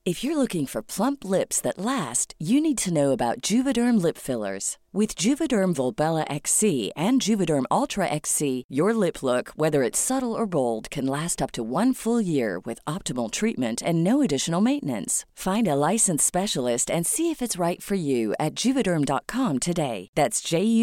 If you're looking for plump lips that last, you need to know about Juvederm lip fillers. With Juvederm Volbella XC and Juvederm Ultra XC, your lip look, whether it's subtle or bold, can last up to 1 full year with optimal treatment and no additional maintenance. Find a licensed specialist and see if it's right for you at Juvederm.com today. That's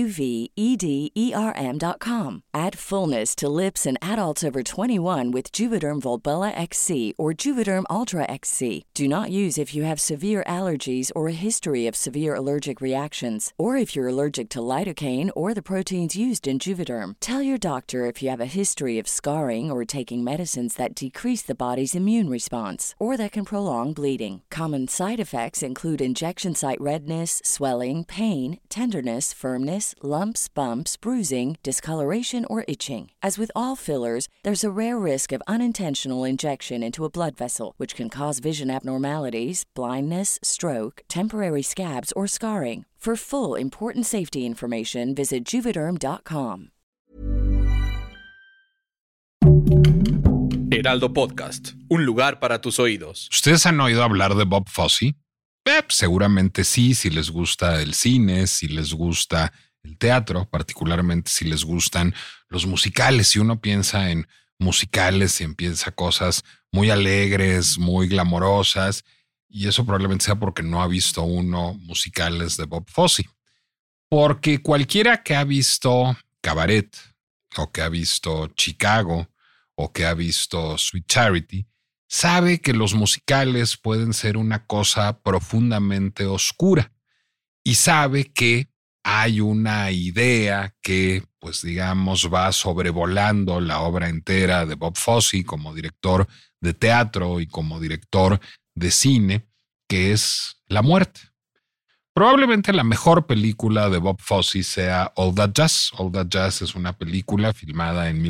JUVEDERM.com. Add fullness to lips in adults over 21 with Juvederm Volbella XC or Juvederm Ultra XC. Do not use if you have severe allergies or a history of severe allergic reactions, or if you're allergic to lidocaine or the proteins used in Juvederm. Tell your doctor if you have a history of scarring or taking medicines that decrease the body's immune response or that can prolong bleeding. Common side effects include injection site redness, swelling, pain, tenderness, firmness, lumps, bumps, bruising, discoloration, or itching. As with all fillers, there's a rare risk of unintentional injection into a blood vessel, which can cause vision abnormalities, blindness, stroke, temporary scabs, or scarring. For full, important safety information, visit Juvederm.com. Heraldo Podcast, un lugar para tus oídos. ¿Ustedes han oído hablar de Bob Fosse? Seguramente sí, si les gusta el cine, si les gusta el teatro, particularmente si les gustan los musicales. Si uno piensa en musicales y empieza cosas muy alegres, muy glamorosas, y eso probablemente sea porque no ha visto uno musicales de Bob Fosse. Porque cualquiera que ha visto Cabaret, o que ha visto Chicago, o que ha visto Sweet Charity, sabe que los musicales pueden ser una cosa profundamente oscura. Y sabe que hay una idea que, pues digamos, va sobrevolando la obra entera de Bob Fosse como director de teatro y como director de cine, que es la muerte. Probablemente la mejor película de Bob Fosse sea All That Jazz. All That Jazz es una película filmada en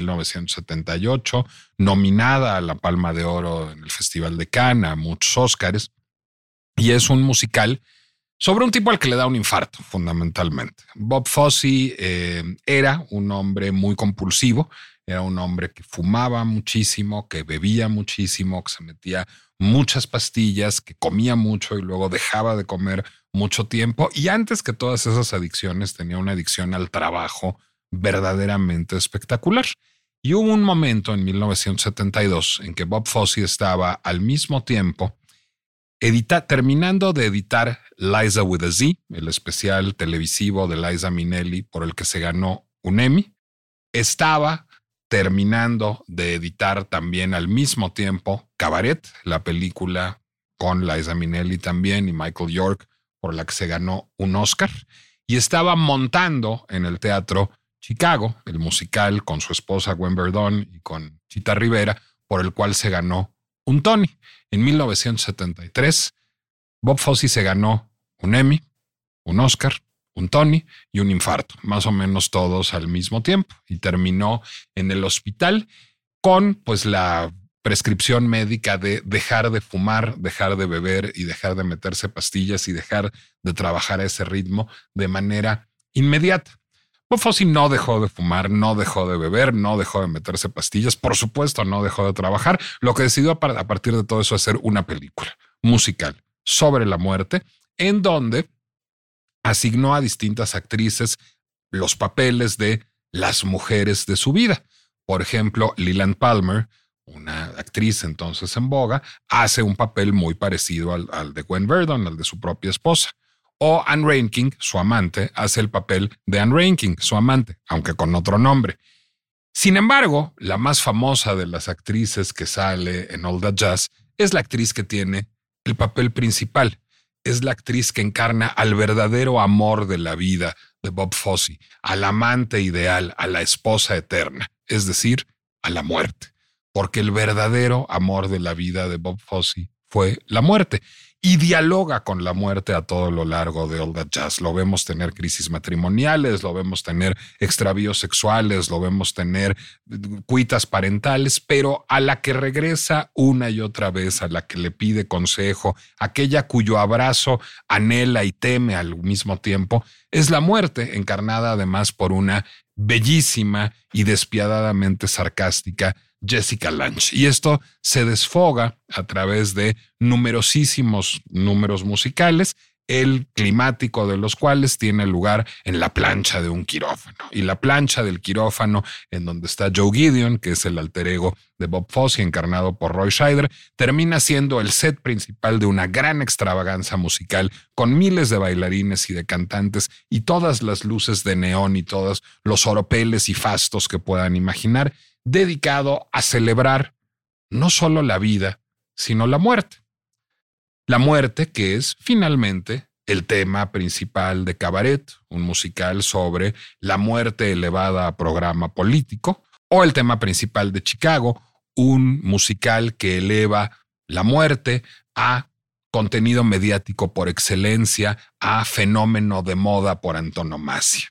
1978, nominada a la Palma de Oro en el Festival de Cannes, a muchos Óscares, y es un musical sobre un tipo al que le da un infarto, fundamentalmente. Bob Fosse era un hombre muy compulsivo, era un hombre que fumaba muchísimo, que bebía muchísimo, que se metía muchas pastillas, que comía mucho y luego dejaba de comer mucho tiempo. Y antes que todas esas adicciones, tenía una adicción al trabajo verdaderamente espectacular. Y hubo un momento en 1972 en que Bob Fosse estaba al mismo tiempo terminando de editar Liza with a Z, el especial televisivo de Liza Minnelli por el que se ganó un Emmy. Estaba terminando de editar también al mismo tiempo Cabaret, la película con Liza Minnelli también y Michael York, por la que se ganó un Oscar. Y estaba montando en el teatro Chicago, el musical con su esposa Gwen Verdon y con Chita Rivera, por el cual se ganó un Tony. En 1973, Bob Fosse se ganó un Emmy, un Oscar, un Tony y un infarto, más o menos todos al mismo tiempo, y terminó en el hospital con pues la prescripción médica de dejar de fumar, dejar de beber y dejar de meterse pastillas y dejar de trabajar a ese ritmo de manera inmediata. Bob Fosse no dejó de fumar, no dejó de beber, no dejó de meterse pastillas, por supuesto no dejó de trabajar. Lo que decidió a partir de todo eso es hacer una película musical sobre la muerte, en donde asignó a distintas actrices los papeles de las mujeres de su vida. Por ejemplo, Leland Palmer, una actriz entonces en boga, hace un papel muy parecido al de Gwen Verdon, al de su propia esposa. O Anne Reinking, su amante, hace el papel de Anne Reinking, su amante, aunque con otro nombre. Sin embargo, la más famosa de las actrices que sale en All That Jazz es la actriz que tiene el papel principal. Es la actriz que encarna al verdadero amor de la vida de Bob Fosse, al amante ideal, a la esposa eterna, es decir, a la muerte. Porque el verdadero amor de la vida de Bob Fosse fue la muerte. Y dialoga con la muerte a todo lo largo de All That Jazz. Lo vemos tener crisis matrimoniales, lo vemos tener extravíos sexuales, lo vemos tener cuitas parentales, pero a la que regresa una y otra vez, a la que le pide consejo, aquella cuyo abrazo anhela y teme al mismo tiempo, es la muerte, encarnada además por una bellísima y despiadadamente sarcástica Jessica Lange. Y esto se desfoga a través de numerosísimos números musicales, el climático de los cuales tiene lugar en la plancha de un quirófano. Y la plancha del quirófano, en donde está Joe Gideon, que es el alter ego de Bob Fosse, encarnado por Roy Scheider, termina siendo el set principal de una gran extravaganza musical con miles de bailarines y de cantantes y todas las luces de neón y todos los oropeles y fastos que puedan imaginar, dedicado a celebrar no solo la vida, sino la muerte. La muerte, que es finalmente el tema principal de Cabaret, un musical sobre la muerte elevada a programa político, o el tema principal de Chicago, un musical que eleva la muerte a contenido mediático por excelencia, a fenómeno de moda por antonomasia.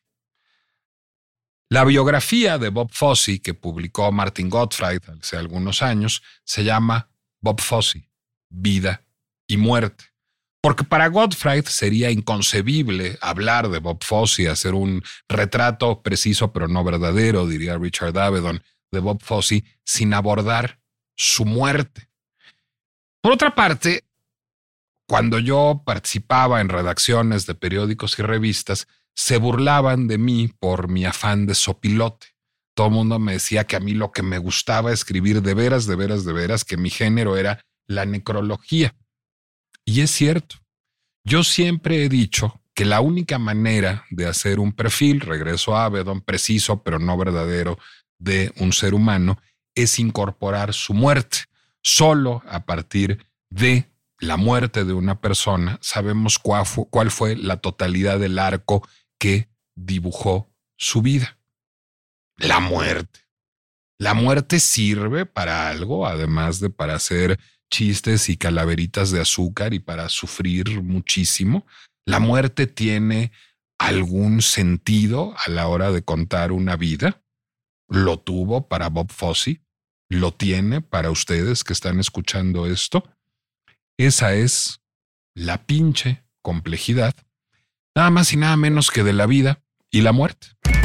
La biografía de Bob Fosse que publicó Martin Gottfried hace algunos años se llama Bob Fosse, Vida y Muerte. Porque para Gottfried sería inconcebible hablar de Bob Fosse, hacer un retrato preciso pero no verdadero, diría Richard Avedon, de Bob Fosse sin abordar su muerte. Por otra parte, cuando yo participaba en redacciones de periódicos y revistas, se burlaban de mí por mi afán de sopilote. Todo el mundo me decía que a mí lo que me gustaba escribir de veras, que mi género era la necrología. Y es cierto, yo siempre he dicho que la única manera de hacer un perfil, regreso a Avedon, preciso pero no verdadero, de un ser humano, es incorporar su muerte. Solo a partir de la muerte de una persona sabemos cuál fue la totalidad del arco que dibujó su vida. La muerte. La muerte sirve para algo, además de para hacer chistes y calaveritas de azúcar y para sufrir muchísimo. La muerte tiene algún sentido a la hora de contar una vida. Lo tuvo para Bob Fosse, lo tiene para ustedes que están escuchando esto. Esa es la pinche complejidad, nada más y nada menos que de la vida y la muerte.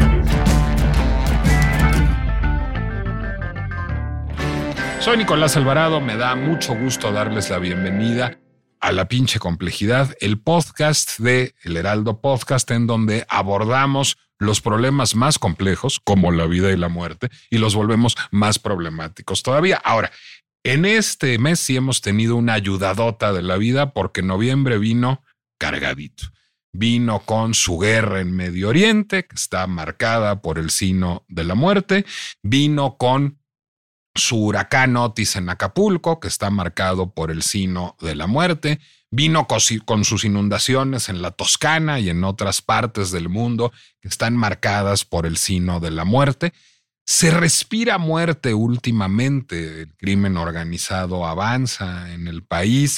Soy Nicolás Alvarado, me da mucho gusto darles la bienvenida a La Pinche Complejidad, el podcast de El Heraldo Podcast, en donde abordamos los problemas más complejos, como la vida y la muerte, y los volvemos más problemáticos todavía. Ahora, en este mes sí hemos tenido una ayudadota de la vida porque noviembre vino cargadito. Vino con su guerra en Medio Oriente, que está marcada por el signo de la muerte. Vino con su huracán Otis en Acapulco, que está marcado por el signo de la muerte. Vino con sus inundaciones en la Toscana y en otras partes del mundo que están marcadas por el signo de la muerte. Se respira muerte últimamente. El crimen organizado avanza en el país.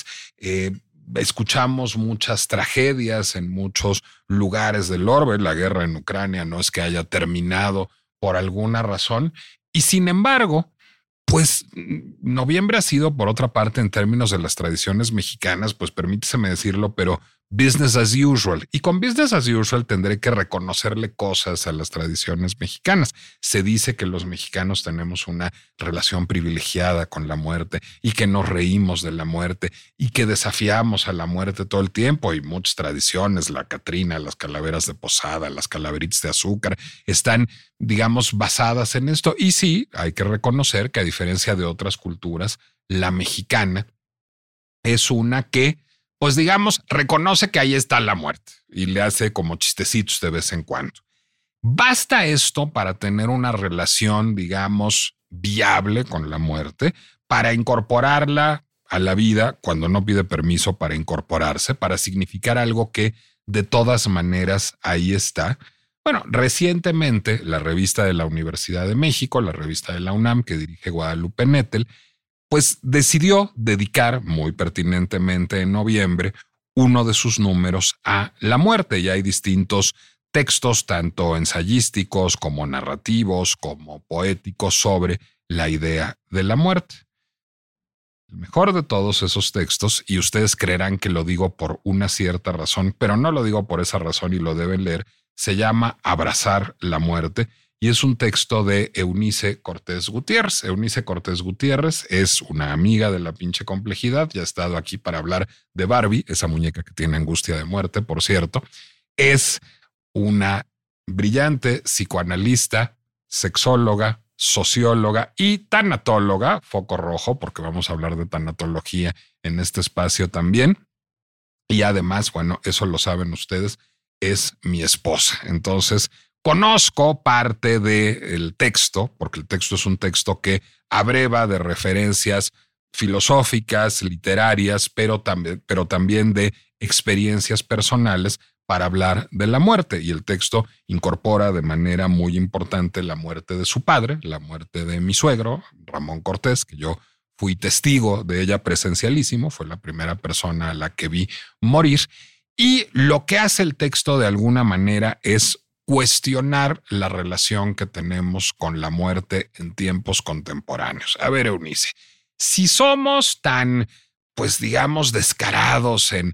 Escuchamos muchas tragedias en muchos lugares del orbe. La guerra en Ucrania no es que haya terminado por alguna razón. Y sin embargo, pues noviembre ha sido, por otra parte, en términos de las tradiciones mexicanas, pues permíteseme decirlo, pero business as usual. Y con business as usual tendré que reconocerle cosas a las tradiciones mexicanas. Se dice que los mexicanos tenemos una relación privilegiada con la muerte y que nos reímos de la muerte y que desafiamos a la muerte todo el tiempo. Y muchas tradiciones, la Catrina, las calaveras de posada, las calaveritas de azúcar, están, digamos, basadas en esto. Y sí, hay que reconocer que a diferencia de otras culturas, la mexicana es una que, pues digamos, reconoce que ahí está la muerte y le hace como chistecitos de vez en cuando. Basta esto para tener una relación, digamos, viable con la muerte, para incorporarla a la vida cuando no pide permiso para incorporarse, para significar algo que de todas maneras ahí está. Bueno, recientemente la revista de la Universidad de México, la revista de la UNAM que dirige Guadalupe Nettel, pues decidió dedicar muy pertinentemente en noviembre uno de sus números a la muerte. Y hay distintos textos, tanto ensayísticos como narrativos, como poéticos, sobre la idea de la muerte. El mejor de todos esos textos, y ustedes creerán que lo digo por una cierta razón, pero no lo digo por esa razón y lo deben leer, se llama Abrazar la muerte, y es un texto de Eunice Cortés Gutiérrez. Eunice Cortés Gutiérrez es una amiga de la pinche complejidad, ya ha estado aquí para hablar de Barbie, esa muñeca que tiene angustia de muerte, por cierto. Es una brillante psicoanalista, sexóloga, socióloga y tanatóloga, foco rojo, porque vamos a hablar de tanatología en este espacio también. Y además, bueno, eso lo saben ustedes, es mi esposa. Entonces, conozco parte del texto, porque el texto es un texto que abreva de referencias filosóficas, literarias, pero también de experiencias personales para hablar de la muerte. Y el texto incorpora de manera muy importante la muerte de su padre, la muerte de mi suegro, Ramón Cortés, que yo fui testigo de ella presencialísimo, fue la primera persona a la que vi morir. Y lo que hace el texto de alguna manera es cuestionar la relación que tenemos con la muerte en tiempos contemporáneos. A ver, Eunice, si somos tan, pues digamos, descarados en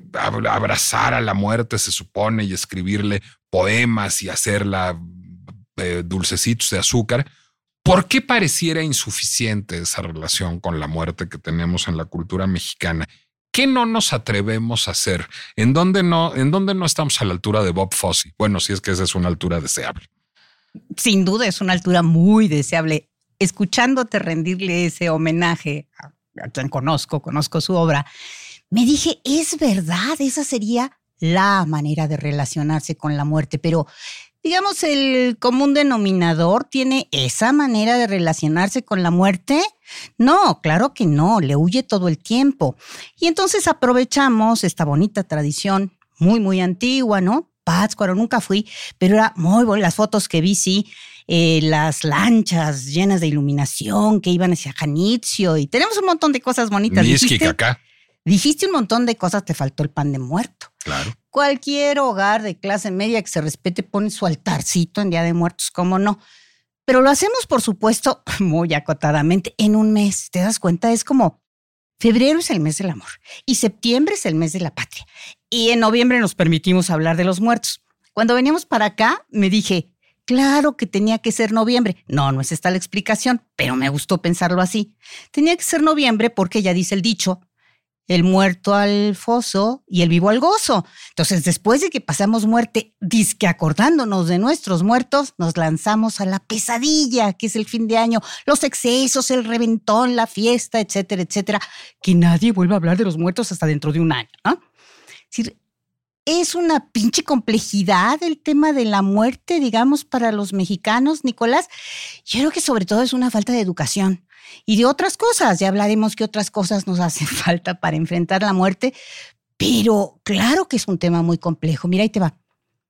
abrazar a la muerte, se supone, y escribirle poemas y hacerla dulcecitos de azúcar, ¿por qué pareciera insuficiente esa relación con la muerte que tenemos en la cultura mexicana? ¿Qué no nos atrevemos a hacer? ¿En dónde no estamos a la altura de Bob Fosse? Bueno, si es que esa es una altura deseable. Sin duda es una altura muy deseable. Escuchándote rendirle ese homenaje a quien conozco su obra, me dije, es verdad, esa sería la manera de relacionarse con la muerte, pero digamos, el común denominador tiene esa manera de relacionarse con la muerte. No, claro que no, le huye todo el tiempo. Y entonces aprovechamos esta bonita tradición muy, muy antigua, ¿no? Pátzcuaro nunca fui, pero era muy buena. Las fotos que vi, sí, las lanchas llenas de iluminación que iban hacia Janitzio y tenemos un montón de cosas bonitas. Dijiste un montón de cosas, te faltó el pan de muerto. Claro. Cualquier hogar de clase media que se respete pone su altarcito en Día de Muertos, ¿cómo no? Pero lo hacemos, por supuesto, muy acotadamente, en un mes. ¿Te das cuenta? Es como febrero es el mes del amor y septiembre es el mes de la patria. Y en noviembre nos permitimos hablar de los muertos. Cuando veníamos para acá, me dije, claro que tenía que ser noviembre. No es esta la explicación, pero me gustó pensarlo así. Tenía que ser noviembre porque ya dice el dicho, el muerto al foso y el vivo al gozo. Entonces, después de que pasamos muerte, dizque acordándonos de nuestros muertos, nos lanzamos a la pesadilla, que es el fin de año, los excesos, el reventón, la fiesta, etcétera, etcétera. Que nadie vuelva a hablar de los muertos hasta dentro de un año, ¿no? Es decir, es una pinche complejidad el tema de la muerte, digamos, para los mexicanos, Nicolás. Yo creo que sobre todo es una falta de educación. Y de otras cosas, ya hablaremos qué otras cosas nos hacen falta para enfrentar la muerte, pero claro que es un tema muy complejo. Mira, ahí te va.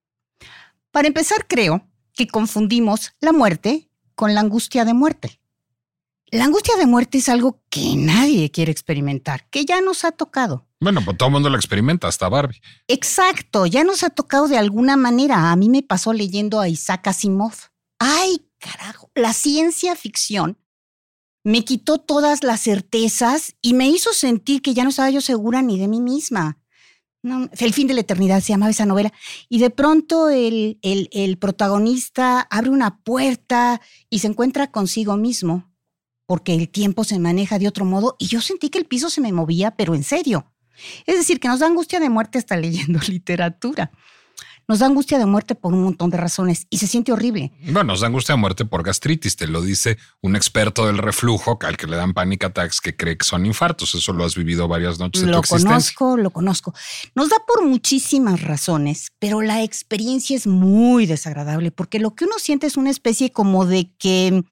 Para empezar, creo que confundimos la muerte con la angustia de muerte. La angustia de muerte es algo que nadie quiere experimentar, que ya nos ha tocado. Bueno, pues todo el mundo lo experimenta, hasta Barbie. Exacto, ya nos ha tocado de alguna manera. A mí me pasó leyendo a Isaac Asimov. ¡Ay, carajo! La ciencia ficción me quitó todas las certezas y me hizo sentir que ya no estaba yo segura ni de mí misma. No, El fin de la eternidad se llamaba esa novela. Y de pronto el protagonista abre una puerta y se encuentra consigo mismo porque el tiempo se maneja de otro modo y yo sentí que el piso se me movía, pero en serio. Es decir, que nos da angustia de muerte hasta leyendo literatura. Nos da angustia de muerte por un montón de razones y se siente horrible. Bueno, nos da angustia de muerte por gastritis, te lo dice un experto del reflujo al que le dan panic attacks que cree que son infartos. Eso lo has vivido varias noches de tu existencia. Lo conozco. Nos da por muchísimas razones, pero la experiencia es muy desagradable porque lo que uno siente es una especie como de que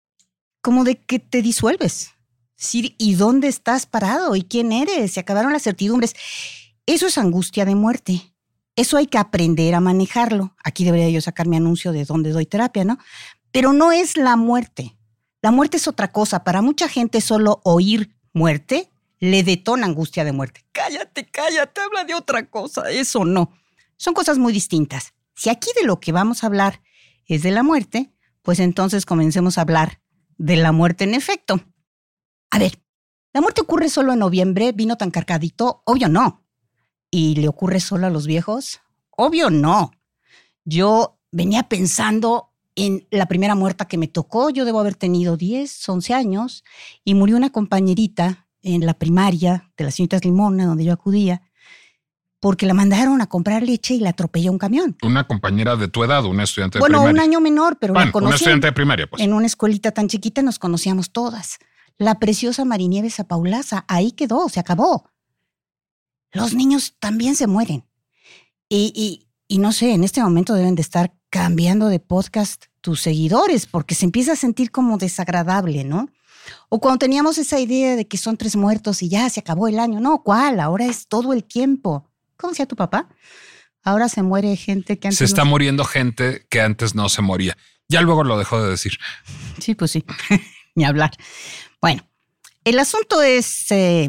te disuelves. Sí, ¿y dónde estás parado? ¿Y quién eres? Se acabaron las certidumbres. Eso es angustia de muerte. Eso hay que aprender a manejarlo. Aquí debería yo sacar mi anuncio de dónde doy terapia, ¿no? Pero no es la muerte. La muerte es otra cosa. Para mucha gente solo oír muerte le detona angustia de muerte. Cállate, habla de otra cosa. Eso no. Son cosas muy distintas. Si aquí de lo que vamos a hablar es de la muerte, pues entonces comencemos a hablar de la muerte en efecto. A ver, ¿la muerte ocurre solo en noviembre? ¿Vino tan cargadito? Obvio no. ¿Y le ocurre solo a los viejos? Obvio no. Yo venía pensando en la primera muerta que me tocó. Yo debo haber tenido 10, 11 años y murió una compañerita en la primaria de las señoritas Limona, donde yo acudía, porque la mandaron a comprar leche y la atropelló un camión. Una compañera de tu edad, una estudiante de primaria. Bueno, un año menor, pero la conocía. Una estudiante de primaria, pues. En una escuelita tan chiquita nos conocíamos todas. La preciosa Marinieves Apaulaza, ahí quedó, se acabó. Los niños también se mueren. Y no sé, en este momento deben de estar cambiando de podcast tus seguidores, porque se empieza a sentir como desagradable, ¿no? O cuando teníamos esa idea de que son 3 muertos y ya se acabó el año. No, ¿cuál? Ahora es todo el tiempo. ¿Cómo decía tu papá? Ahora se muere gente que antes se está muriendo gente que antes no se moría. Ya luego lo dejó de decir. Sí, pues sí, ni hablar. Bueno, el asunto es,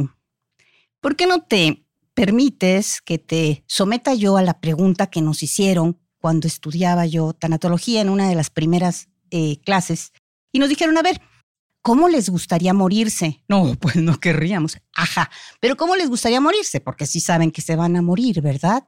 ¿por qué no te permites que te someta yo a la pregunta que nos hicieron cuando estudiaba yo tanatología en una de las primeras clases? Y nos dijeron, a ver, ¿cómo les gustaría morirse? No, pues no querríamos. Ajá, pero ¿cómo les gustaría morirse? Porque sí saben que se van a morir, ¿verdad?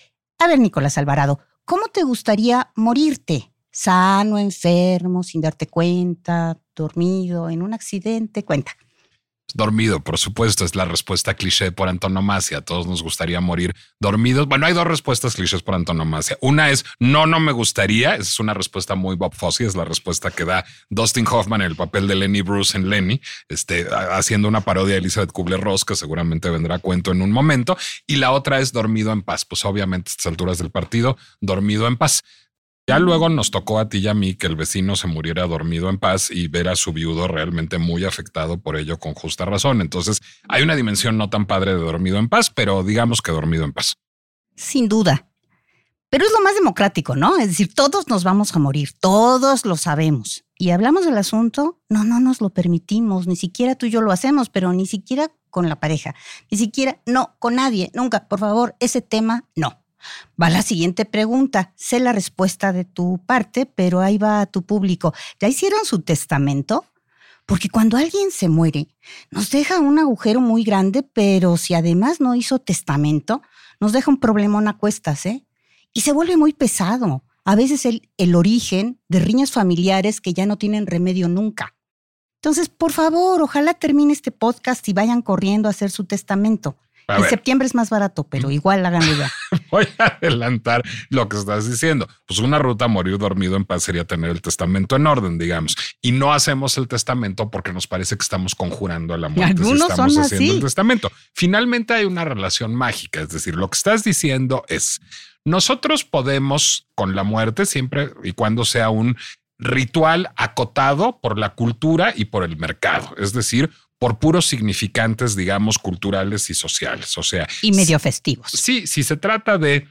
A ver, Nicolás Alvarado, ¿cómo te gustaría morirte? ¿Sano, enfermo, sin darte cuenta, dormido, en un accidente? Cuenta. Dormido, por supuesto, es la respuesta cliché por antonomasia. A todos nos gustaría morir dormidos. Bueno, hay 2 respuestas clichés por antonomasia. Una es no me gustaría. Esa es una respuesta muy Bob Fosse. Es la respuesta que da Dustin Hoffman en el papel de Lenny Bruce en Lenny, haciendo una parodia de Elizabeth Kubler-Ross, que seguramente vendrá a cuento en un momento. Y la otra es dormido en paz. Pues obviamente a estas alturas del partido, dormido en paz. Ya luego nos tocó a ti y a mí que el vecino se muriera dormido en paz y ver a su viudo realmente muy afectado por ello con justa razón. Entonces hay una dimensión no tan padre de dormido en paz, pero digamos que dormido en paz. Sin duda. Pero es lo más democrático, ¿no? Es decir, todos nos vamos a morir, todos lo sabemos. Y hablamos del asunto, no nos lo permitimos, ni siquiera tú y yo lo hacemos, pero ni siquiera con la pareja, ni siquiera, no, con nadie, nunca, por favor, ese tema, no. Va la siguiente pregunta. Sé la respuesta de tu parte, pero ahí va a tu público. ¿Ya hicieron su testamento? Porque cuando alguien se muere, nos deja un agujero muy grande, pero si además no hizo testamento, nos deja un problemón a cuestas, ¿eh? Y se vuelve muy pesado. A veces el origen de riñas familiares que ya no tienen remedio nunca. Entonces, por favor, ojalá termine este podcast y vayan corriendo a hacer su testamento. En septiembre es más barato, pero igual háganlo ya. Voy a adelantar lo que estás diciendo. Pues una ruta a morir dormido en paz sería tener el testamento en orden, digamos. Y no hacemos el testamento porque nos parece que estamos conjurando a la muerte. Algunos si estamos son haciendo así. el testamento. Finalmente hay una relación mágica. Es decir, lo que estás diciendo es, nosotros podemos con la muerte siempre y cuando sea un ritual acotado por la cultura y por el mercado. Es decir, por puros significantes, digamos, culturales y sociales. O sea, y medio festivos. Sí, si se trata de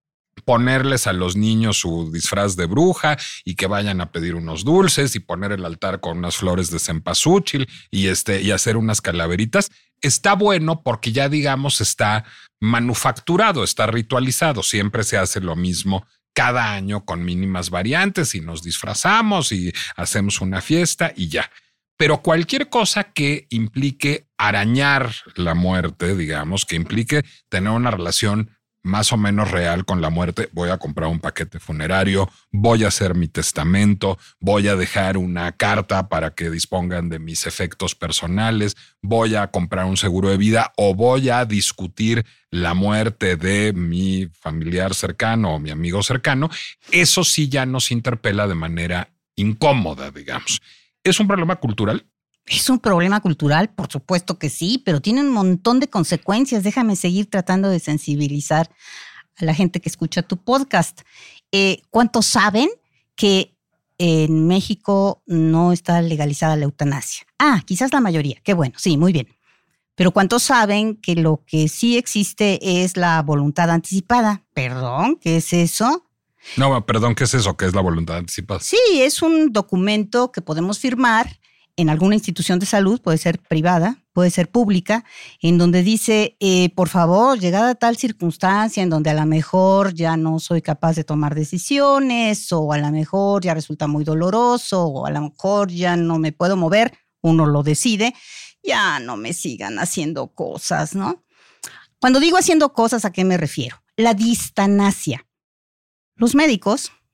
ponerles a los niños su disfraz de bruja y que vayan a pedir unos dulces y poner el altar con unas flores de cempasúchil y hacer unas calaveritas, está bueno porque ya, digamos, está manufacturado, está ritualizado. Siempre se hace lo mismo cada año con mínimas variantes y nos disfrazamos y hacemos una fiesta y ya. Pero cualquier cosa que implique arañar la muerte, digamos, que implique tener una relación más o menos real con la muerte, voy a comprar un paquete funerario, voy a hacer mi testamento, voy a dejar una carta para que dispongan de mis efectos personales, voy a comprar un seguro de vida o voy a discutir la muerte de mi familiar cercano o mi amigo cercano. Eso sí ya nos interpela de manera incómoda, digamos. ¿Es un problema cultural? Es un problema cultural, por supuesto que sí, pero tiene un montón de consecuencias. Déjame seguir tratando de sensibilizar a la gente que escucha tu podcast. ¿Cuántos saben que en México no está legalizada la eutanasia? Quizás la mayoría. Qué bueno, sí, muy bien. Pero ¿cuántos saben que lo que sí existe es la voluntad anticipada? Perdón, ¿qué es eso? No, perdón, ¿qué es eso? ¿Qué es la voluntad anticipada? Sí, es un documento que podemos firmar en alguna institución de salud, puede ser privada, puede ser pública, en donde dice, por favor, llegada a tal circunstancia en donde a lo mejor ya no soy capaz de tomar decisiones, o a lo mejor ya resulta muy doloroso, o a lo mejor ya no me puedo mover, uno lo decide, ya no me sigan haciendo cosas, ¿no? Cuando digo haciendo cosas, ¿a qué me refiero? La distanasia. Los médicos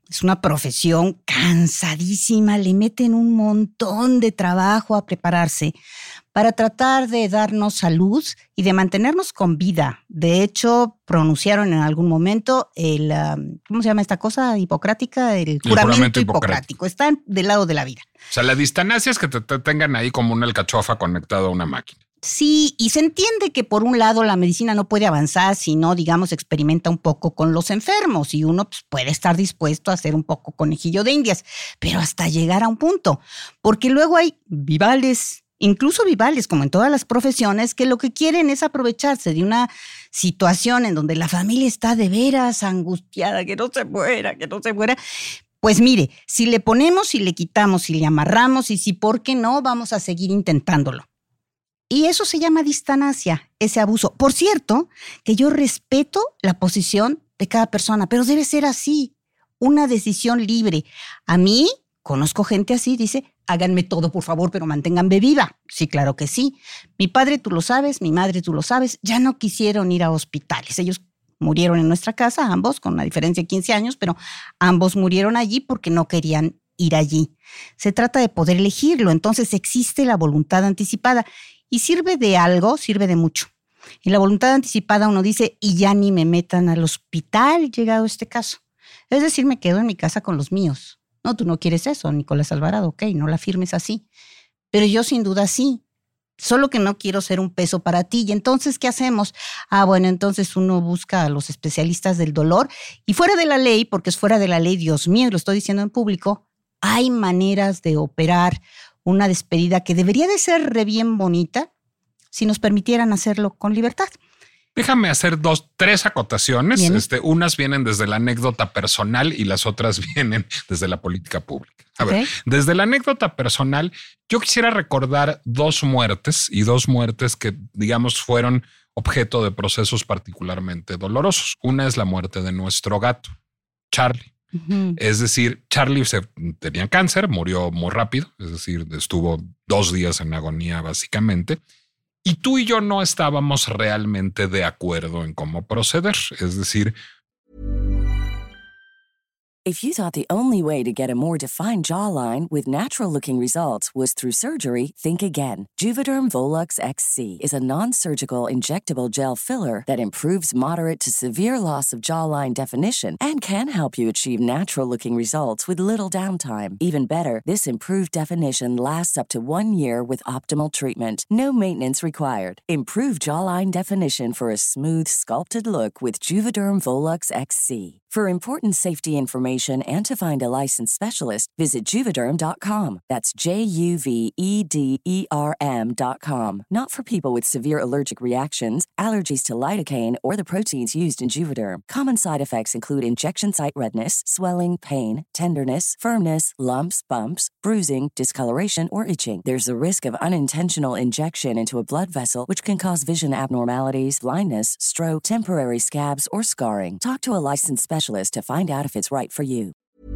Es una profesión cansadísima, le meten un montón de trabajo a prepararse para tratar de darnos salud y de mantenernos con vida. De hecho, pronunciaron en algún momento el, ¿cómo se llama esta cosa hipocrática? El juramento hipocrático. Están del lado de la vida. O sea, la distanasia es que te tengan ahí como una alcachofa conectado a una máquina. Sí, y se entiende que por un lado la medicina no puede avanzar si no, digamos, experimenta un poco con los enfermos y uno pues, puede estar dispuesto a hacer un poco conejillo de indias, pero hasta llegar a un punto, porque luego hay vivales, incluso vivales, como en todas las profesiones, que lo que quieren es aprovecharse de una situación en donde la familia está de veras angustiada, que no se muera, que no se muera. Pues mire, si le ponemos, si le quitamos, si le amarramos y si por qué no, vamos a seguir intentándolo. Y eso se llama distanasia, ese abuso. Por cierto, que yo respeto la posición de cada persona, pero debe ser así, una decisión libre. A mí, conozco gente así, dice, háganme todo, por favor, pero manténganme viva. Sí, claro que sí. Mi padre, tú lo sabes, mi madre, tú lo sabes, ya no quisieron ir a hospitales. Ellos murieron en nuestra casa, ambos, con una diferencia de 15 años, pero ambos murieron allí porque no querían ir allí. Se trata de poder elegirlo, entonces existe la voluntad anticipada. Y sirve de algo, sirve de mucho. En la voluntad anticipada uno dice, y ya ni me metan al hospital llegado este caso. Es decir, me quedo en mi casa con los míos. No, tú no quieres eso, Nicolás Alvarado, ok, no la firmes así. Pero yo sin duda sí. Solo que no quiero ser un peso para ti. ¿Y entonces qué hacemos? Bueno, entonces uno busca a los especialistas del dolor. Y fuera de la ley, porque es fuera de la ley, Dios mío, lo estoy diciendo en público, hay maneras de operar una despedida que debería de ser re bien bonita si nos permitieran hacerlo con libertad. Déjame hacer 3 acotaciones. Unas vienen desde la anécdota personal y las otras vienen desde la política pública. A ver, desde la anécdota personal, yo quisiera recordar 2 muertes y 2 muertes que, digamos, fueron objeto de procesos particularmente dolorosos. Una es la muerte de nuestro gato, Charlie. Uh-huh. Es decir, Charlie tenía cáncer, murió muy rápido, es decir, estuvo 2 días en agonía básicamente, y tú y yo no estábamos realmente de acuerdo en cómo proceder, es decir... If you thought the only way to get a more defined jawline with natural-looking results was through surgery, think again. Juvederm Volux XC is a non-surgical injectable gel filler that improves moderate to severe loss of jawline definition and can help you achieve natural-looking results with little downtime. Even better, this improved definition lasts up to 1 year with optimal treatment. No maintenance required. Improve jawline definition for a smooth, sculpted look with Juvederm Volux XC. For important safety information and to find a licensed specialist, visit Juvederm.com. That's JUVEDERM.com. Not for people with severe allergic reactions, allergies to lidocaine, or the proteins used in Juvederm. Common side effects include injection site redness, swelling, pain, tenderness, firmness, lumps, bumps, bruising, discoloration, or itching. There's a risk of unintentional injection into a blood vessel, which can cause vision abnormalities, blindness, stroke, temporary scabs, or scarring. Talk to a licensed specialist to find out if it's right for you.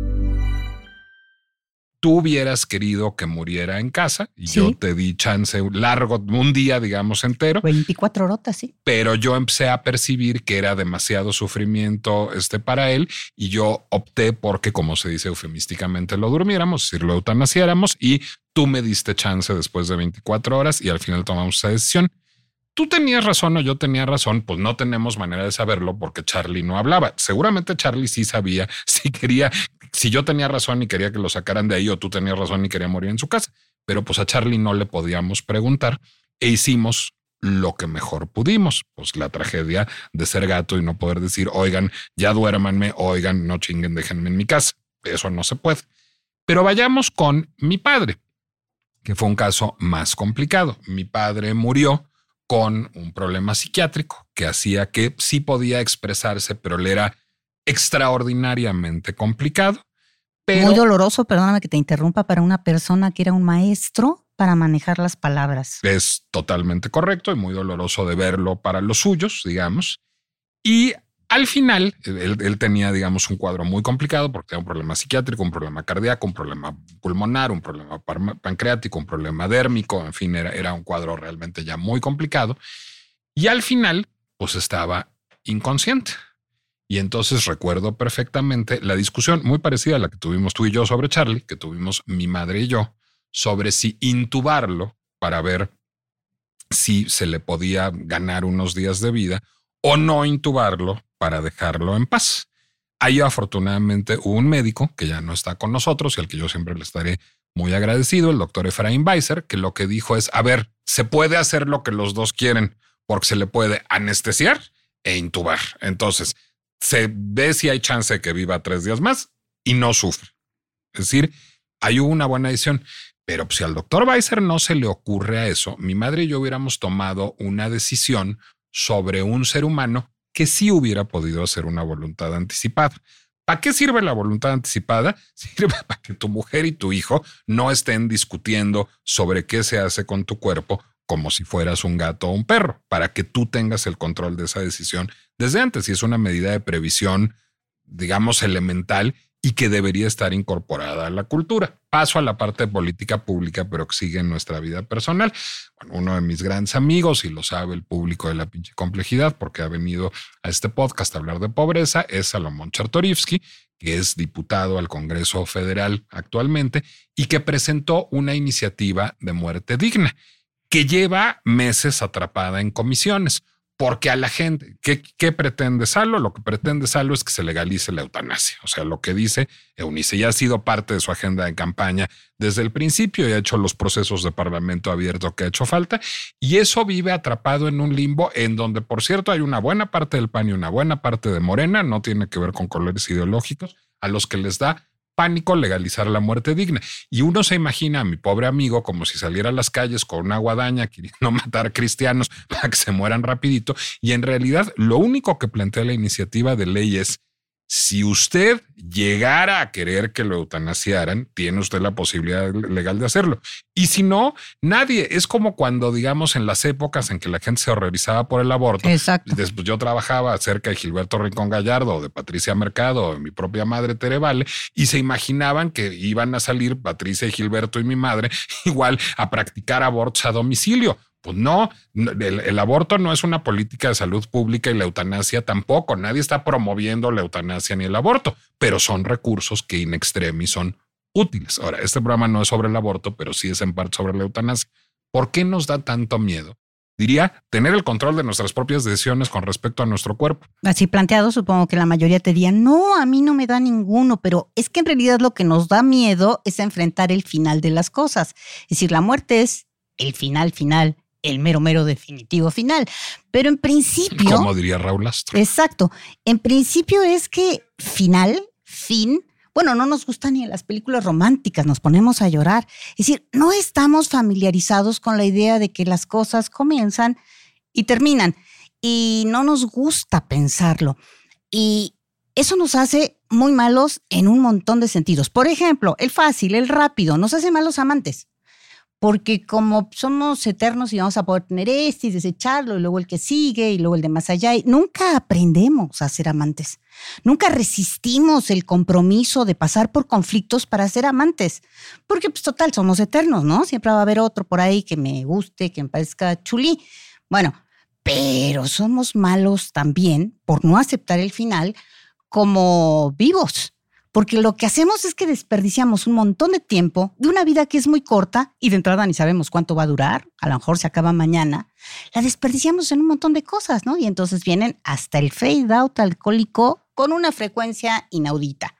Tú hubieras querido que muriera en casa y sí. Yo te di chance largo, un día, digamos, entero. 24 horas, sí. Pero yo empecé a percibir que era demasiado sufrimiento para él y yo opté porque, como se dice eufemísticamente, lo durmiéramos, es decir, lo eutanasiáramos y tú me diste chance después de 24 horas y al final tomamos esa decisión. Tú tenías razón o yo tenía razón, pues no tenemos manera de saberlo porque Charlie no hablaba. Seguramente Charlie sí sabía si quería, si yo tenía razón y quería que lo sacaran de ahí o tú tenías razón y quería morir en su casa. Pero pues a Charlie no le podíamos preguntar e hicimos lo que mejor pudimos. Pues la tragedia de ser gato y no poder decir, oigan, ya duérmanme, oigan, no chinguen, déjenme en mi casa. Eso no se puede. Pero vayamos con mi padre, que fue un caso más complicado. Mi padre murió con un problema psiquiátrico que hacía que sí podía expresarse, pero le era extraordinariamente complicado. Pero muy doloroso, perdóname que te interrumpa, para una persona que era un maestro para manejar las palabras. Es totalmente correcto y muy doloroso de verlo para los suyos, digamos. Y al final, él tenía, digamos, un cuadro muy complicado porque tenía un problema psiquiátrico, un problema cardíaco, un problema pulmonar, un problema pancreático, un problema dérmico. En fin, era un cuadro realmente ya muy complicado. Y al final, pues estaba inconsciente. Y entonces recuerdo perfectamente la discusión muy parecida a la que tuvimos tú y yo sobre Charlie, que tuvimos mi madre y yo, sobre si intubarlo para ver si se le podía ganar unos días de vida o no intubarlo para dejarlo en paz. Ahí afortunadamente hubo un médico que ya no está con nosotros y al que yo siempre le estaré muy agradecido, el doctor Efraín Weiser, que lo que dijo es, a ver, se puede hacer lo que los dos quieren porque se le puede anestesiar e intubar. Entonces, se ve si hay chance de que viva 3 días más y no sufre. Es decir, hay una buena decisión. Pero si al doctor Weiser no se le ocurre a eso, mi madre y yo hubiéramos tomado una decisión sobre un ser humano que sí hubiera podido hacer una voluntad anticipada. ¿Para qué sirve la voluntad anticipada? Sirve para que tu mujer y tu hijo no estén discutiendo sobre qué se hace con tu cuerpo como si fueras un gato o un perro, para que tú tengas el control de esa decisión desde antes. Y es una medida de previsión, digamos, elemental y que debería estar incorporada a la cultura. Paso a la parte de política pública, pero que sigue en nuestra vida personal. Bueno, uno de mis grandes amigos, y lo sabe el público de La Pinche Complejidad, porque ha venido a este podcast a hablar de pobreza, es Salomón Chertorivsky, que es diputado al Congreso Federal actualmente y que presentó una iniciativa de muerte digna que lleva meses atrapada en comisiones. Porque a la gente, ¿qué pretende Salo? Lo que pretende Salo es que se legalice la eutanasia. O sea, lo que dice Eunice ya ha sido parte de su agenda de campaña desde el principio y ha hecho los procesos de parlamento abierto que ha hecho falta. Y eso vive atrapado en un limbo en donde, por cierto, hay una buena parte del PAN y una buena parte de Morena, no tiene que ver con colores ideológicos, a los que les da pánico legalizar la muerte digna. Y uno se imagina a mi pobre amigo como si saliera a las calles con una guadaña queriendo matar cristianos para que se mueran rapidito. Y en realidad lo único que plantea la iniciativa de ley es, si usted llegara a querer que lo eutanasiaran, tiene usted la posibilidad legal de hacerlo. Y si no, nadie. Es como cuando, digamos, en las épocas en que la gente se horrorizaba por el aborto. Exacto. Después yo trabajaba cerca de Gilberto Rincón Gallardo, o de Patricia Mercado, o de mi propia madre Tere Vale, y se imaginaban que iban a salir Patricia y Gilberto y mi madre igual a practicar abortos a domicilio. Pues no, el aborto no es una política de salud pública y la eutanasia tampoco. Nadie está promoviendo la eutanasia ni el aborto, pero son recursos que in extremis son útiles. Ahora, este programa no es sobre el aborto, pero sí es en parte sobre la eutanasia. ¿Por qué nos da tanto miedo? Diría, tener el control de nuestras propias decisiones con respecto a nuestro cuerpo. Así planteado, supongo que la mayoría te dirían, no, a mí no me da ninguno, pero es que en realidad lo que nos da miedo es enfrentar el final de las cosas. Es decir, la muerte es el final, el mero definitivo final. Pero en principio... Como diría Raúl Astro. Exacto. En principio es que fin, bueno, no nos gusta ni en las películas románticas, nos ponemos a llorar. Es decir, no estamos familiarizados con la idea de que las cosas comienzan y terminan. Y no nos gusta pensarlo. Y eso nos hace muy malos en un montón de sentidos. Por ejemplo, el fácil, el rápido, nos hace malos amantes. Porque como somos eternos y vamos a poder tener y desecharlo, y luego el que sigue, y luego el de más allá, y nunca aprendemos a ser amantes. Nunca resistimos el compromiso de pasar por conflictos para ser amantes. Porque pues total, somos eternos, ¿no? Siempre va a haber otro por ahí que me guste, que me parezca chulí. Bueno, pero somos malos también por no aceptar el final como vivos. Porque lo que hacemos es que desperdiciamos un montón de tiempo de una vida que es muy corta y de entrada ni sabemos cuánto va a durar, a lo mejor se acaba mañana, la desperdiciamos en un montón de cosas, ¿no? Y entonces vienen hasta el fade out alcohólico con una frecuencia inaudita.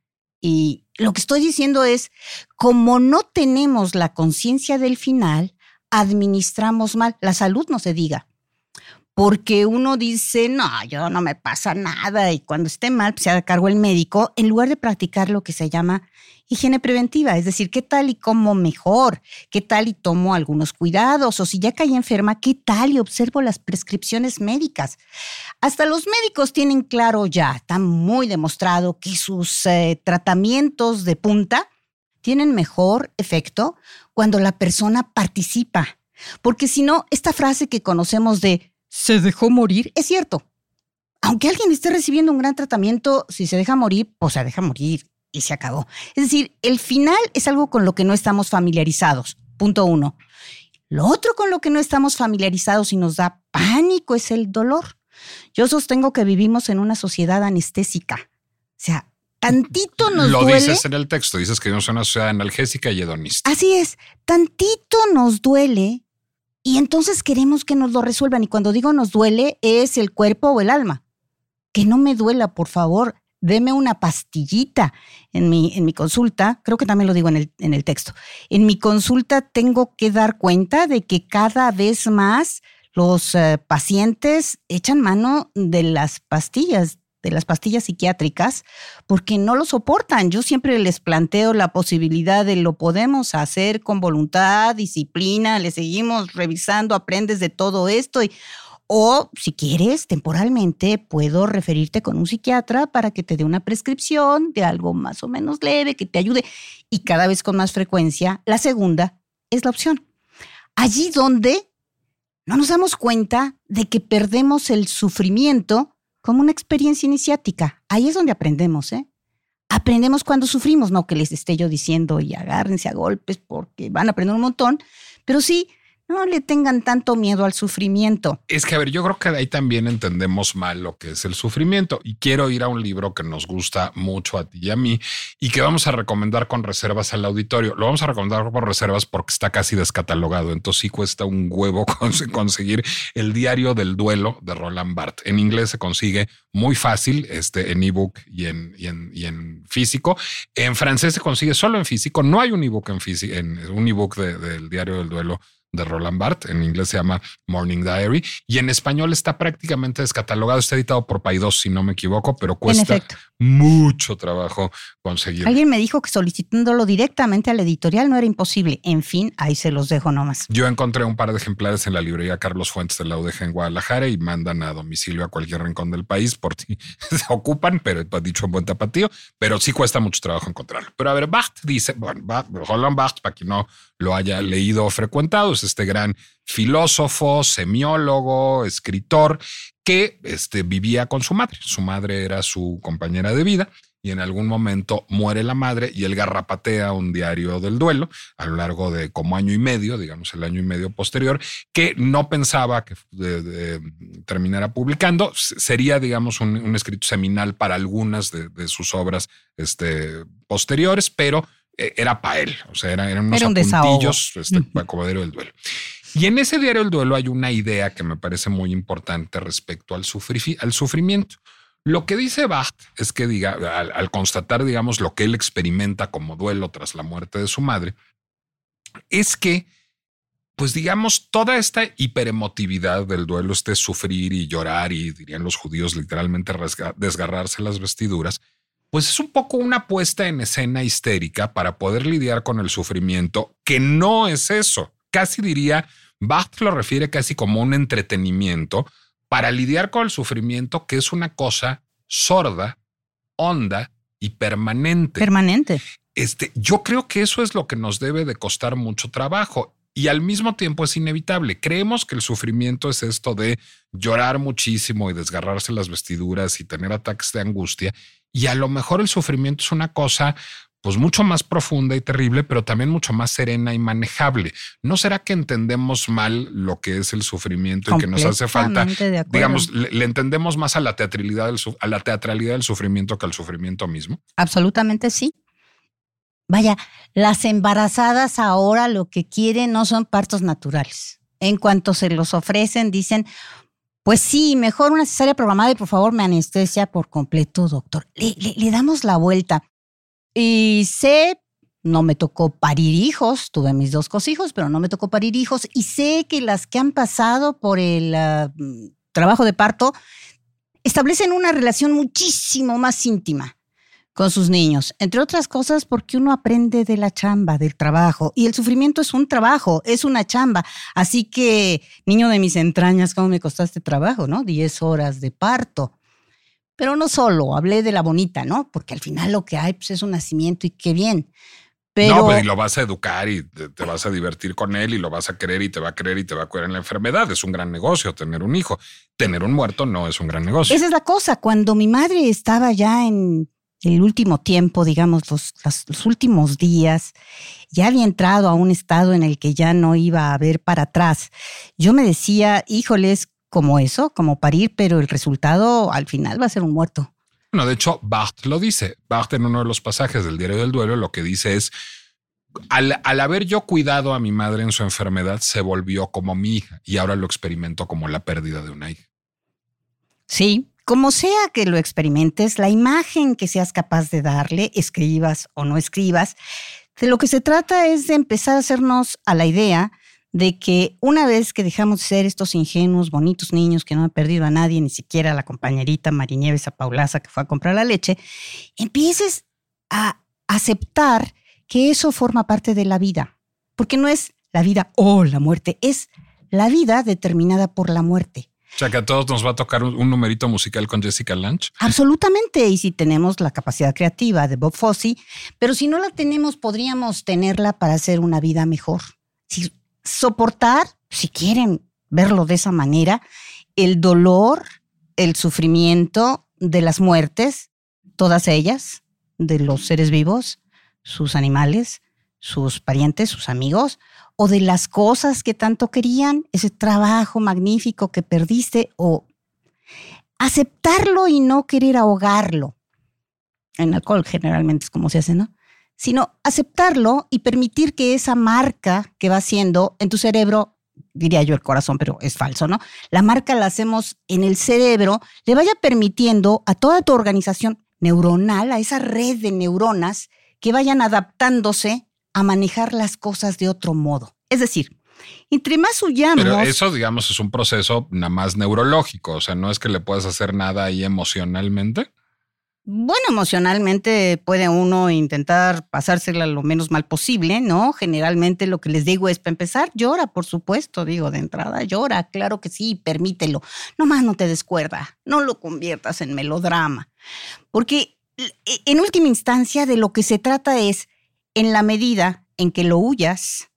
Y lo que estoy diciendo es, como no tenemos la conciencia del final, administramos mal, la salud no se diga. Porque uno dice, no, yo no me pasa nada y cuando esté mal, pues se haga cargo el médico, en lugar de practicar lo que se llama higiene preventiva. Es decir, ¿qué tal y como mejor? ¿Qué tal y tomo algunos cuidados? O si ya caí enferma, ¿qué tal y observo las prescripciones médicas? Hasta los médicos tienen claro ya, está muy demostrado que sus tratamientos de punta tienen mejor efecto cuando la persona participa. Porque si no, esta frase que conocemos de ¿se dejó morir? Es cierto. Aunque alguien esté recibiendo un gran tratamiento, si se deja morir, pues se deja morir y se acabó. Es decir, el final es algo con lo que no estamos familiarizados. Punto 1. Lo otro con lo que no estamos familiarizados y nos da pánico es el dolor. Yo sostengo que vivimos en una sociedad anestésica. O sea, tantito nos duele. Lo dices en el texto, dices que vivimos en una sociedad analgésica y hedonista. Así es, tantito nos duele y entonces queremos que nos lo resuelvan. Y cuando digo nos duele, es el cuerpo o el alma. Que no me duela, por favor, deme una pastillita. En mi consulta, creo que también lo digo en el texto, en mi consulta tengo que dar cuenta de que cada vez más los pacientes echan mano de las pastillas psiquiátricas, porque no lo soportan. Yo siempre les planteo la posibilidad de lo podemos hacer con voluntad, disciplina, le seguimos revisando, aprendes de todo esto o si quieres, temporalmente puedo referirte con un psiquiatra para que te dé una prescripción de algo más o menos leve, que te ayude. Y cada vez con más frecuencia, la segunda es la opción. Allí donde no nos damos cuenta de que perdemos el sufrimiento como una experiencia iniciática. Ahí es donde aprendemos, ¿eh? Aprendemos cuando sufrimos, no que les esté yo diciendo y agárrense a golpes porque van a aprender un montón, pero sí, no le tengan tanto miedo al sufrimiento. Es que, a ver, yo creo que de ahí también entendemos mal lo que es el sufrimiento y quiero ir a un libro que nos gusta mucho a ti y a mí y que vamos a recomendar con reservas al auditorio. Lo vamos a recomendar por reservas porque está casi descatalogado, entonces sí cuesta un huevo conseguir El diario del duelo de Roland Barthes. En inglés se consigue muy fácil, en ebook y en físico. En francés se consigue solo en físico. No hay un ebook un ebook del diario del duelo de Roland Barthes. En inglés se llama Morning Diary y en español está prácticamente descatalogado. Está editado por Paidós, si no me equivoco, pero cuesta mucho trabajo conseguirlo. Alguien me dijo que solicitándolo directamente al editorial no era imposible. En fin, ahí se los dejo nomás. Yo encontré un par de ejemplares en la librería Carlos Fuentes de la UDG en Guadalajara y mandan a domicilio a cualquier rincón del país por si se ocupan, pero dicho en buen tapatío, pero sí cuesta mucho trabajo encontrarlo. Pero a ver, Barthes dice, Roland Barthes, para quien no lo haya leído o frecuentado, es este gran filósofo, semiólogo, escritor que vivía con su madre. Su madre era su compañera de vida y en algún momento muere la madre y él garrapatea un diario del duelo a lo largo de como año y medio, digamos el año y medio posterior, que no pensaba que terminara publicando. Sería, digamos, un escrito seminal para algunas de sus obras posteriores, pero era para él, o sea, eran unos apuntillos como diario del duelo. Y en ese diario del duelo hay una idea que me parece muy importante respecto al sufrimiento. Lo que dice Barthes es que al constatar, digamos, lo que él experimenta como duelo tras la muerte de su madre, es que, pues digamos, toda esta hiperemotividad del duelo, sufrir y llorar y, dirían los judíos, literalmente desgarrarse las vestiduras, pues es un poco una puesta en escena histérica para poder lidiar con el sufrimiento, que no es eso. Casi diría, Barthes lo refiere casi como un entretenimiento para lidiar con el sufrimiento, que es una cosa sorda, honda y permanente. Permanente. Yo creo que eso es lo que nos debe de costar mucho trabajo. Y al mismo tiempo es inevitable. Creemos que el sufrimiento es esto de llorar muchísimo y desgarrarse las vestiduras y tener ataques de angustia. Y a lo mejor el sufrimiento es una cosa pues mucho más profunda y terrible, pero también mucho más serena y manejable. ¿No será que entendemos mal lo que es el sufrimiento y que nos hace falta, digamos, le entendemos más a la teatralidad del sufrimiento que al sufrimiento mismo? Absolutamente sí. Vaya, las embarazadas ahora lo que quieren no son partos naturales. En cuanto se los ofrecen, dicen, pues sí, mejor una cesárea programada y por favor me anestesia por completo, doctor. Le damos la vuelta. Y no me tocó parir hijos, tuve mis 2 cosijos, pero no me tocó parir hijos. Y sé que las que han pasado por el trabajo de parto establecen una relación muchísimo más íntima con sus niños, entre otras cosas porque uno aprende de la chamba, del trabajo, y el sufrimiento es un trabajo, es una chamba. Así que, niño de mis entrañas, ¿cómo me costó este trabajo, no? 10 horas de parto. Pero no solo, hablé de la bonita, ¿no? Porque al final lo que hay pues, es un nacimiento y qué bien. Pero... No, pues lo vas a educar y te vas a divertir con él y lo vas a querer y te va a querer y te va a cuidar en la enfermedad. Es un gran negocio tener un hijo. Tener un muerto no es un gran negocio. Esa es la cosa. Cuando mi madre estaba ya en el último tiempo, digamos, los últimos días, ya había entrado a un estado en el que ya no iba a ver para atrás. Yo me decía, híjoles, como eso, como parir, pero el resultado al final va a ser un muerto. Bueno, de hecho, Barthes lo dice. Barthes, en uno de los pasajes del Diario del Duelo, lo que dice es: al haber yo cuidado a mi madre en su enfermedad, se volvió como mi hija y ahora lo experimento como la pérdida de una hija. Sí, como sea que lo experimentes, la imagen que seas capaz de darle, escribas o no escribas, de lo que se trata es de empezar a hacernos a la idea de que una vez que dejamos de ser estos ingenuos, bonitos niños que no han perdido a nadie, ni siquiera a la compañerita Marinieves, a Paulaza que fue a comprar la leche, empieces a aceptar que eso forma parte de la vida. Porque no es la vida o la muerte, es la vida determinada por la muerte. O sea, que a todos nos va a tocar un numerito musical con Jessica Lange. Absolutamente, y si tenemos la capacidad creativa de Bob Fosse, pero si no la tenemos, podríamos tenerla para hacer una vida mejor. Si soportar, si quieren verlo de esa manera, el dolor, el sufrimiento de las muertes, todas ellas, de los seres vivos, sus animales, sus parientes, sus amigos, o de las cosas que tanto querían, ese trabajo magnífico que perdiste, o aceptarlo y no querer ahogarlo. En alcohol generalmente es como se hace, ¿no? Sino aceptarlo y permitir que esa marca que va haciendo en tu cerebro, diría yo el corazón, pero es falso, ¿no? La marca la hacemos en el cerebro, le vaya permitiendo a toda tu organización neuronal, a esa red de neuronas, que vayan adaptándose a manejar las cosas de otro modo. Es decir, entre más huyamos... Pero eso, digamos, es un proceso nada más neurológico. O sea, no es que le puedas hacer nada ahí emocionalmente. Bueno, emocionalmente puede uno intentar pasársela lo menos mal posible, ¿no? Generalmente lo que les digo es, para empezar, llora, por supuesto, digo, de entrada, llora, claro que sí, permítelo. Nomás no te des cuerda, no lo conviertas en melodrama. Porque en última instancia de lo que se trata es, en la medida en que lo huyas,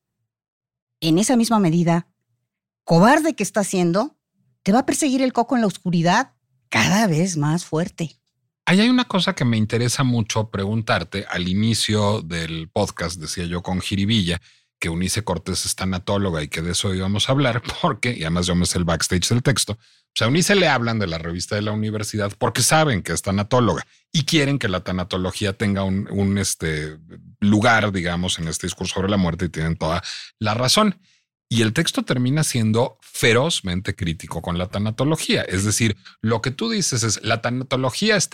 en esa misma medida, cobarde que está siendo, te va a perseguir el coco en la oscuridad cada vez más fuerte. Ahí hay una cosa que me interesa mucho preguntarte. Al inicio del podcast decía yo con jiribilla que Eunice Cortés es tanatóloga y que de eso íbamos a hablar porque, y además yo me sé el backstage del texto, pues a Eunice le hablan de la revista de la universidad porque saben que es tanatóloga y quieren que la tanatología tenga un lugar, digamos, en este discurso sobre la muerte, y tienen toda la razón. Y el texto termina siendo ferozmente crítico con la tanatología. Es decir, lo que tú dices es la tanatología es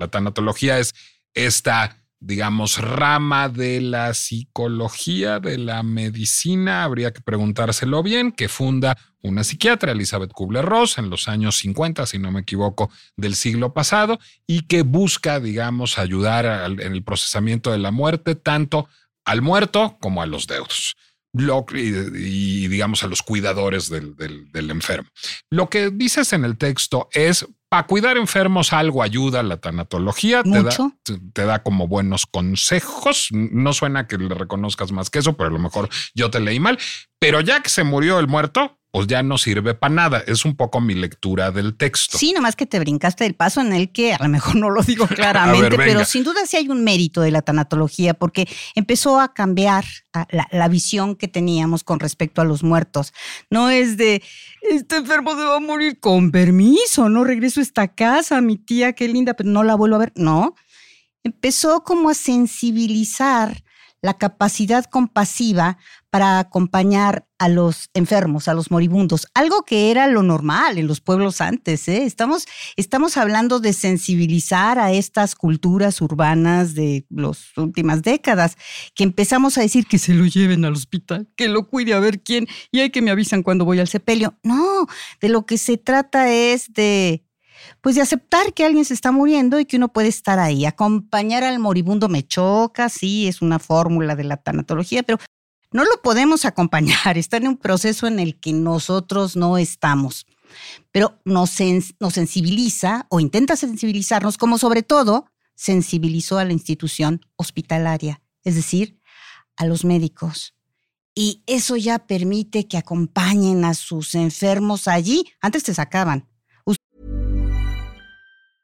esta, digamos, rama de la psicología, de la medicina, habría que preguntárselo bien, que funda una psiquiatra, Elizabeth Kubler-Ross, en los años 50, si no me equivoco, del siglo pasado, y que busca, digamos, ayudar en el procesamiento de la muerte, tanto al muerto como a los deudos. Y digamos a los cuidadores del enfermo. Lo que dices en el texto es: para cuidar enfermos algo ayuda la tanatología, te da como buenos consejos. No suena que le reconozcas más que eso, pero a lo mejor yo te leí mal. Pero ya que se murió el muerto, pues ya no sirve para nada. Es un poco mi lectura del texto. Sí, nomás que te brincaste el paso en el que a lo mejor no lo digo claramente, pero sin duda sí hay un mérito de la tanatología porque empezó a cambiar la visión que teníamos con respecto a los muertos. No es de, este enfermo se va a morir, con permiso, no regreso a esta casa, mi tía, qué linda, pero no la vuelvo a ver. No, empezó como a sensibilizar la capacidad compasiva para acompañar a los enfermos, a los moribundos, algo que era lo normal en los pueblos antes, ¿eh? Estamos hablando de sensibilizar a estas culturas urbanas de las últimas décadas, que empezamos a decir que se lo lleven al hospital, que lo cuide a ver quién, y hay que me avisan cuando voy al sepelio. No, de lo que se trata es de aceptar que alguien se está muriendo y que uno puede estar ahí. Acompañar al moribundo me choca, sí, es una fórmula de la tanatología, pero no lo podemos acompañar. Está en un proceso en el que nosotros no estamos. Pero nos sensibiliza o intenta sensibilizarnos, como sobre todo sensibilizó a la institución hospitalaria, es decir, a los médicos. Y eso ya permite que acompañen a sus enfermos allí. Antes te sacaban.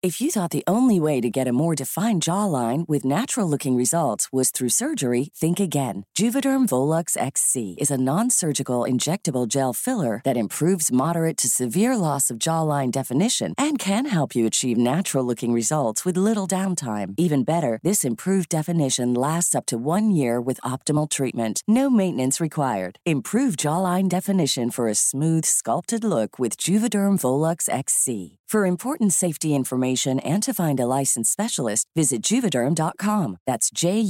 If you thought the only way to get a more defined jawline with natural-looking results was through surgery, think again. Juvederm Volux XC is a non-surgical injectable gel filler that improves moderate to severe loss of jawline definition and can help you achieve natural-looking results with little downtime. Even better, this improved definition lasts up to 1 year with optimal treatment. No maintenance required. Improve jawline definition for a smooth, sculpted look with Juvederm Volux XC. For important safety information and to find a licensed specialist, visit Juvederm.com. That's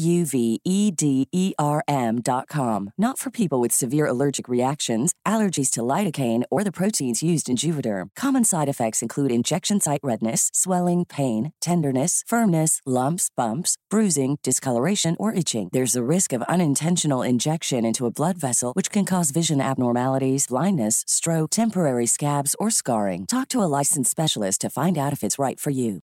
JUVEDERM.com. Not for people with severe allergic reactions, allergies to lidocaine, or the proteins used in Juvederm. Common side effects include injection site redness, swelling, pain, tenderness, firmness, lumps, bumps, bruising, discoloration, or itching. There's a risk of unintentional injection into a blood vessel, which can cause vision abnormalities, blindness, stroke, temporary scabs, or scarring. Talk to a licensed specialist to find out if it's right for you.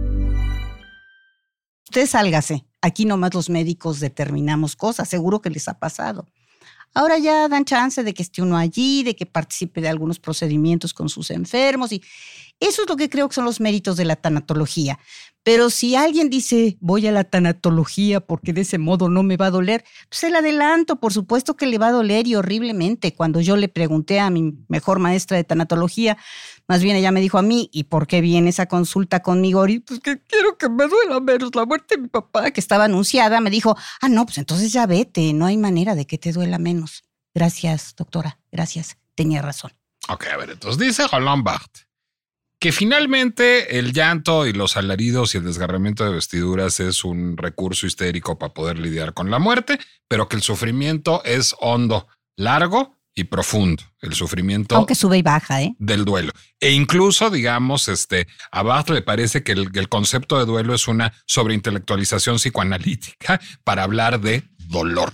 Usted sálgase. Aquí nomás los médicos determinamos cosas. Seguro que les ha pasado. Ahora ya dan chance de que esté uno allí, de que participe de algunos procedimientos con sus enfermos. Y eso es lo que creo que son los méritos de la tanatología. Pero si alguien dice, voy a la tanatología porque de ese modo no me va a doler, pues el adelanto, por supuesto que le va a doler y horriblemente. Cuando yo le pregunté a mi mejor maestra de tanatología, más bien ella me dijo a mí, ¿y por qué viene esa consulta conmigo? Y pues que quiero que me duela menos la muerte de mi papá, que estaba anunciada. Me dijo, no, pues entonces ya vete, no hay manera de que te duela menos. Gracias, doctora, gracias. Tenía razón. Ok, a ver, entonces dice Roland Barthes que finalmente el llanto y los alaridos y el desgarramiento de vestiduras es un recurso histérico para poder lidiar con la muerte, pero que el sufrimiento es hondo, largo y profundo. El sufrimiento... Aunque sube y baja, del duelo. E incluso, digamos, a Barthes le parece que el concepto de duelo es una sobreintelectualización psicoanalítica para hablar de dolor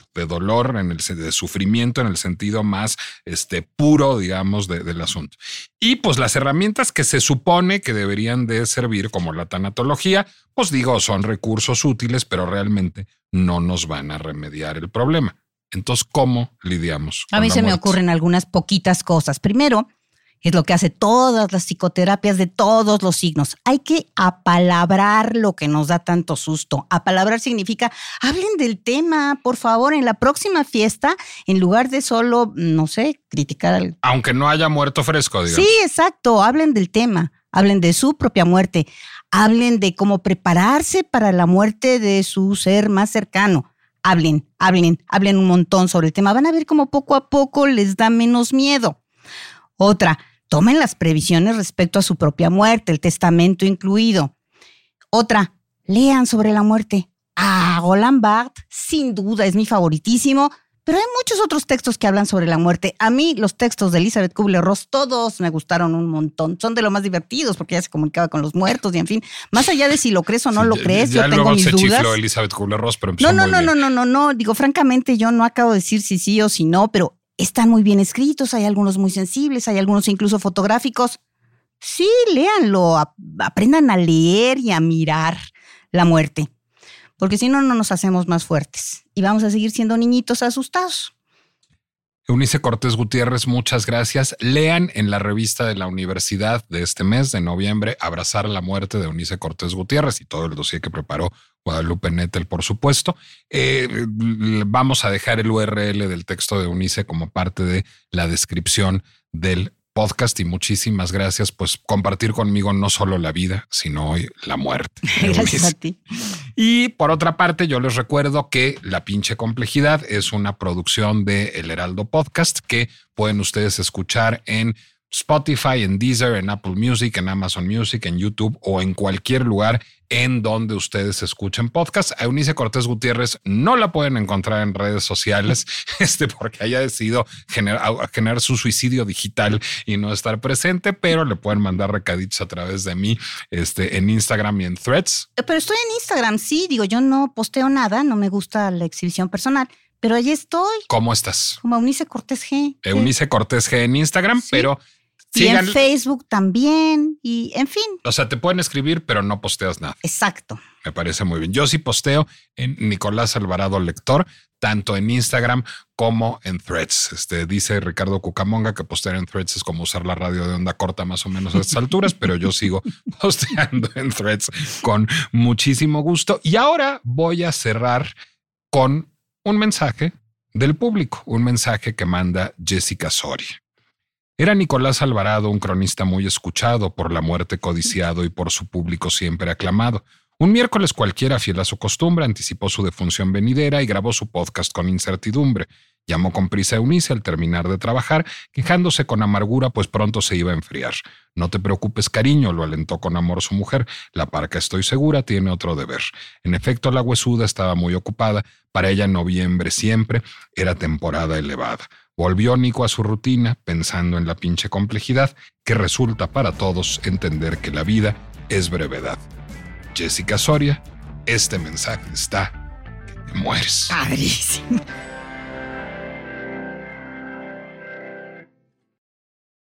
de sufrimiento en el sentido más puro, digamos, del asunto. Y pues las herramientas que se supone que deberían de servir, como la tanatología, pues digo, son recursos útiles, pero realmente no nos van a remediar el problema. Entonces, ¿cómo lidiamos con A mí la se me muerte? ocurren algunas poquitas cosas. Primero, es lo que hace todas las psicoterapias de todos los signos. Hay que apalabrar lo que nos da tanto susto. Apalabrar significa, hablen del tema, por favor, en la próxima fiesta, en lugar de solo, no sé, criticar al... Aunque no haya muerto fresco, digamos. Sí, exacto, hablen del tema, hablen de su propia muerte, hablen de cómo prepararse para la muerte de su ser más cercano. Hablen un montón sobre el tema. Van a ver cómo poco a poco les da menos miedo. Otra, tomen las previsiones respecto a su propia muerte, el testamento incluido. Otra, lean sobre la muerte. Roland Barthes, sin duda, es mi favoritísimo, pero hay muchos otros textos que hablan sobre la muerte. A mí los textos de Elizabeth Kubler-Ross, todos me gustaron un montón. Son de lo más divertidos porque ella se comunicaba con los muertos y en fin, más allá de si lo crees o no lo crees, yo tengo mis dudas. Ya luego se chifló Elizabeth Kubler-Ross, pero empezó muy bien. No. Digo, francamente, yo no acabo de decir si sí o si no, pero están muy bien escritos, hay algunos muy sensibles, hay algunos incluso fotográficos. Sí, léanlo, aprendan a leer y a mirar la muerte, porque si no, no nos hacemos más fuertes y vamos a seguir siendo niñitos asustados. Eunice Cortés Gutiérrez, muchas gracias. Lean en la revista de la universidad de este mes de noviembre Abrazar la muerte de Eunice Cortés Gutiérrez y todo el dossier que preparó Guadalupe Nettel, por supuesto. Vamos a dejar el URL del texto de Eunice como parte de la descripción del podcast y muchísimas gracias, pues compartir conmigo no solo la vida, sino hoy la muerte. Gracias a ti. Y por otra parte, yo les recuerdo que La Pinche Complejidad es una producción de El Heraldo Podcast que pueden ustedes escuchar en Spotify, en Deezer, en Apple Music, en Amazon Music, en YouTube o en cualquier lugar en donde ustedes escuchen podcast. A Eunice Cortés Gutiérrez no la pueden encontrar en redes sociales porque haya decidido generar su suicidio digital y no estar presente, pero le pueden mandar recaditos a través de mí en Instagram y en Threads. Pero estoy en Instagram, sí, digo, yo no posteo nada, no me gusta la exhibición personal, pero allí estoy. ¿Cómo estás? Como Eunice Cortés G. Eunice Cortés G en Instagram, sí. Pero... Y en Facebook también, y en fin. O sea, te pueden escribir, pero no posteas nada. Exacto. Me parece muy bien. Yo sí posteo en Nicolás Alvarado Lector, tanto en Instagram como en Threads. Dice Ricardo Cucamonga que postear en Threads es como usar la radio de onda corta más o menos a estas alturas, pero yo sigo posteando en Threads con muchísimo gusto. Y ahora voy a cerrar con un mensaje del público, un mensaje que manda Jessica Soria. Era Nicolás Alvarado, un cronista muy escuchado, por la muerte codiciado y por su público siempre aclamado. Un miércoles cualquiera, fiel a su costumbre, anticipó su defunción venidera y grabó su podcast con incertidumbre. Llamó con prisa a Eunice al terminar de trabajar, quejándose con amargura, pues pronto se iba a enfriar. No te preocupes, cariño, lo alentó con amor su mujer. La Parca, estoy segura, tiene otro deber. En efecto, la huesuda estaba muy ocupada. Para ella, noviembre siempre era temporada elevada. Volvió Nico a su rutina, pensando en la pinche complejidad que resulta para todos entender que la vida es brevedad. Jessica Soria, este mensaje está que te mueres. Padrísimo.